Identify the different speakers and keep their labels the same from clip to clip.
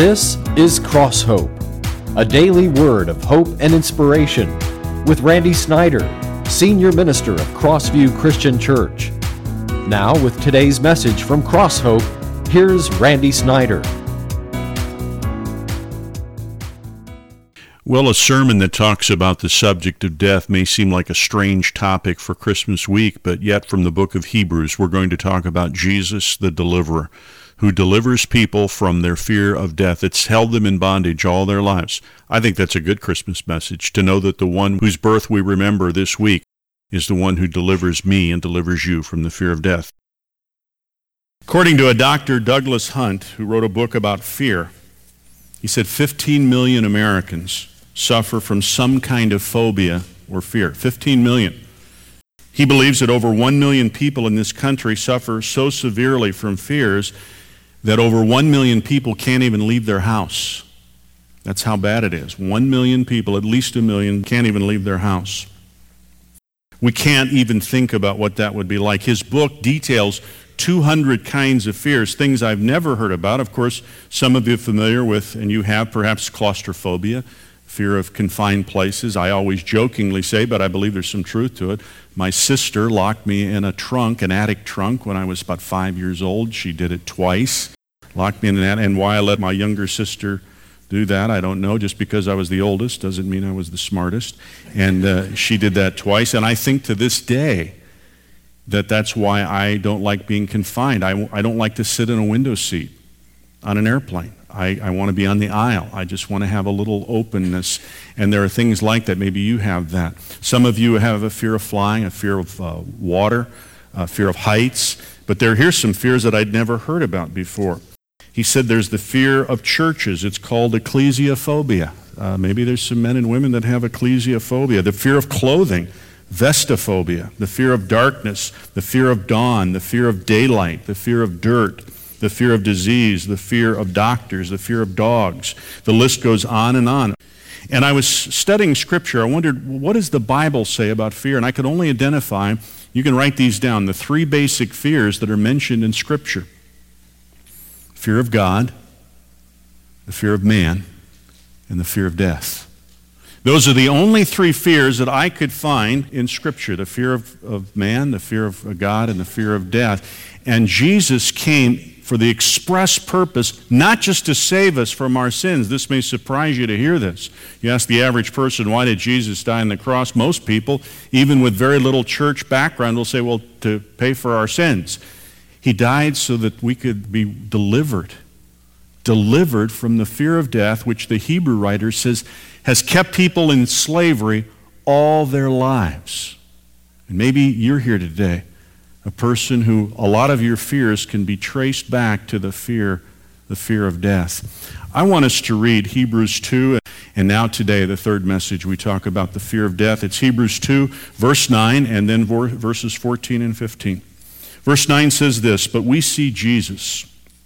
Speaker 1: This is Cross Hope, a daily word of hope and inspiration with Randy Snyder, Senior Minister of Crossview Christian Church. Now with today's message from Cross Hope, here's Randy Snyder.
Speaker 2: Well, a sermon that talks about the subject of death may seem like a strange topic for Christmas week, but yet from the book of Hebrews, we're going to talk about Jesus, the deliverer, who delivers people from their fear of death. It's held them in bondage all their lives. I think that's a good Christmas message, to know that the one whose birth we remember this week is the one who delivers me and delivers you from the fear of death. According to a Dr. Douglas Hunt, who wrote a book about fear, he said 15 million Americans suffer from some kind of phobia or fear. 15 million. He believes that over 1 million people in this country suffer so severely from fears that over 1 million people can't even leave their house. That's how bad it is. 1 million people, at least 1 million, can't even leave their house. We can't even think about what that would be like. His book details 200 kinds of fears, things I've never heard about. Of course, some of you are familiar with, and you have perhaps, claustrophobia, fear of confined places. I always jokingly say, but I believe there's some truth to it, my sister locked me in a trunk, an attic trunk, when I was about 5 years old. She did it twice, locked me in an attic. And why I let my younger sister do that, I don't know. Just because I was the oldest doesn't mean I was the smartest. And she did that twice. And I think to this day that that's why I don't like being confined. I don't like to sit in a window seat on an airplane. I want to be on the aisle. I just want to have a little openness. And there are things like that. Maybe you have that. Some of you have a fear of flying, a fear of water, a fear of heights. But here's some fears that I'd never heard about before. He said there's the fear of churches. It's called ecclesiophobia. Maybe there's some men and women that have ecclesiophobia. The fear of clothing, vestophobia. The fear of darkness, the fear of dawn, the fear of daylight, the fear of dirt, the fear of disease, the fear of doctors, the fear of dogs. The list goes on and on. And I was studying Scripture. I wondered, what does the Bible say about fear? And I could only identify, you can write these down, the three basic fears that are mentioned in Scripture. Fear of God, the fear of man, and the fear of death. Those are the only three fears that I could find in Scripture, the fear of man, the fear of God, and the fear of death. And Jesus came for the express purpose, not just to save us from our sins. This may surprise you to hear this. You ask the average person, why did Jesus die on the cross? Most people, even with very little church background, will say, well, to pay for our sins. He died so that we could be delivered from the fear of death, which the Hebrew writer says has kept people in slavery all their lives. And maybe you're here today, a person who a lot of your fears can be traced back to the fear of death. I want us to read Hebrews 2, and now today the third message we talk about the fear of death. It's Hebrews 2, verse 9, and then verses 14 and 15. Verse 9 says this, "But we see Jesus,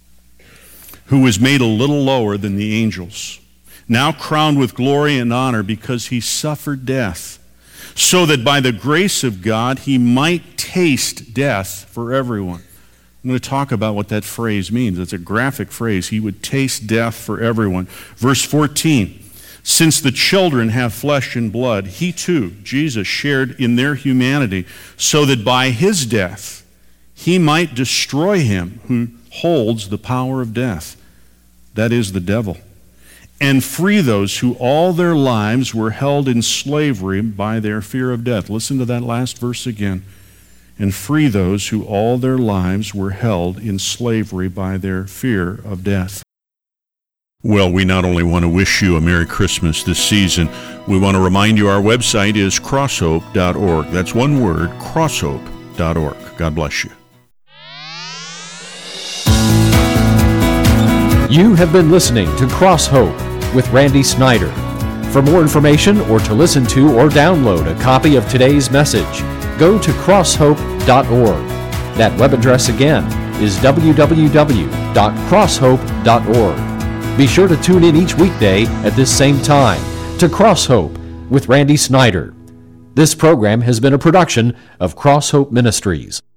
Speaker 2: who was made a little lower than the angels, now crowned with glory and honor because he suffered death, so that by the grace of God he might taste death for everyone." I'm going to talk about what that phrase means. It's a graphic phrase. He would taste death for everyone. Verse 14, "Since the children have flesh and blood, he too, Jesus, shared in their humanity, so that by his death he might destroy him who holds the power of death, that is, the devil, and free those who all their lives were held in slavery by their fear of death." Listen to that last verse again. "And free those who all their lives were held in slavery by their fear of death." Well, we not only want to wish you a Merry Christmas this season, we want to remind you our website is crosshope.org. That's one word, crosshope.org. God bless you.
Speaker 1: You have been listening to Cross Hope with Randy Snyder. For more information or to listen to or download a copy of today's message, go to crosshope.org. That web address again is www.crosshope.org. Be sure to tune in each weekday at this same time to Cross Hope with Randy Snyder. This program has been a production of Cross Hope Ministries.